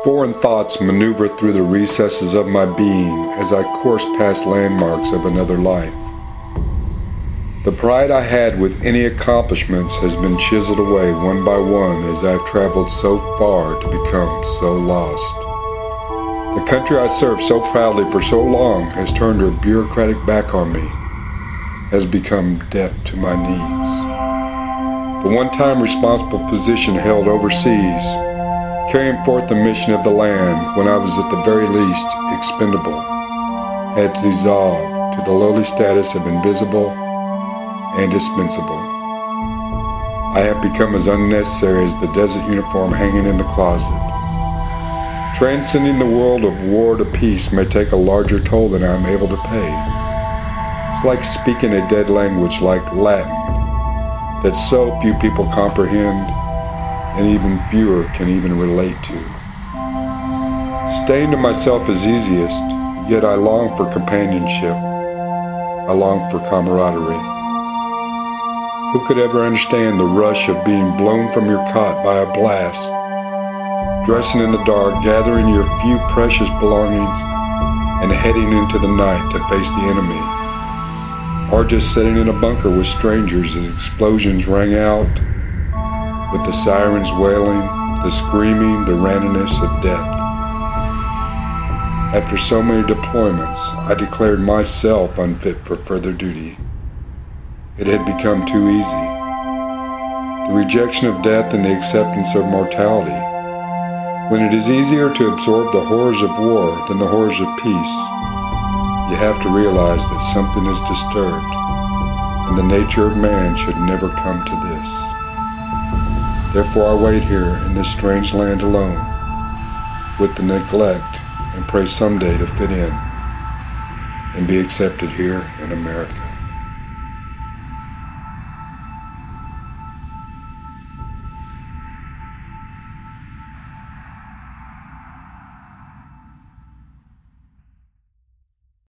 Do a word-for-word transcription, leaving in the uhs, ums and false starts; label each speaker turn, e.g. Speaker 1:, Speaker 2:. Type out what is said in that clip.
Speaker 1: Foreign thoughts maneuver through the recesses of my being as I course past landmarks of another life. The pride I had with any accomplishments has been chiseled away one by one as I've traveled so far to become so lost. The country I served so proudly for so long has turned her bureaucratic back on me, has become deaf to my needs. The one-time responsible position held overseas, carrying forth the mission of the land when I was at the very least expendable, had dissolved to the lowly status of invisible and dispensable. I have become as unnecessary as the desert uniform hanging in the closet. Transcending the world of war to peace may take a larger toll than I am able to pay. It's like speaking a dead language like Latin that so few people comprehend and even fewer can even relate to. Staying to myself is easiest, yet I long for companionship. I long for camaraderie. Who could ever understand the rush of being blown from your cot by a blast, dressing in the dark, gathering your few precious belongings, and heading into the night to face the enemy? Or just sitting in a bunker with strangers as explosions rang out, with the sirens wailing, the screaming, the randomness of death. After so many deployments, I declared myself unfit for further duty. It had become too easy. The rejection of death and the acceptance of mortality. When it is easier to absorb the horrors of war than the horrors of peace, you have to realize that something is disturbed, and the nature of man should never come to this. Therefore I wait here in this strange land alone, with the neglect, and pray someday to fit in and be accepted here in America.